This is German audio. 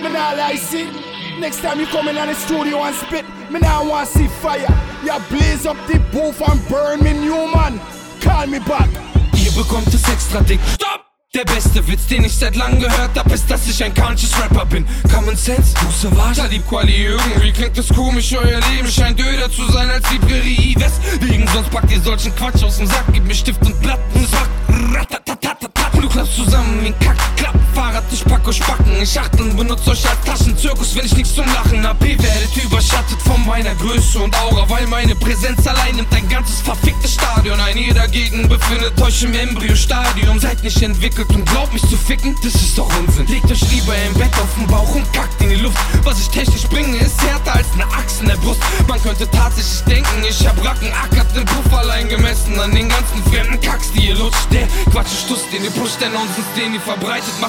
me nah lie see. Next time you come in the studio and spit, me nah want see fire. Ya blaze up the booth and burn me new man. Call me back. Ihr bekommt es extra dick. Stopp! Der beste Witz, den ich seit langem gehört hab, ist, dass ich ein conscious Rapper bin. Common Sense, Buße was? Talib Kweli, irgendwie klingt das komisch, euer Leben scheint öder zu sein als die Prärie Deswegen sonst packt ihr solchen Quatsch aus dem Sack. Gib mir Stift und Blatt und es macht du klappst zusammen wie ein Kack, Fahrrad, ich pack euch Backen. Ich achteln, benutzt euch als Taschenzirkus, wenn ich nichts zum Lachen hab. Ihr werdet überschattet von meiner Größe und Aura, weil meine Präsenz allein nimmt ein ganzes verficktes Stadion ein. Ihr dagegen befindet euch im Embryostadium. Seid nicht entwickelt und glaubt mich zu ficken, das ist doch Unsinn. Legt euch lieber im Bett auf den Bauch und kackt in die Luft. Was ich technisch bringe, ist härter als eine Axt in der Brust. Man könnte tatsächlich denken, ich hab Racken, ackert den Puff allein gemessen an den ganzen fremden Kacks, die ihr lutscht. Der Quatsch ist Stuss, den ihr pusht, der Nonsens, den ihr verbreitet, macht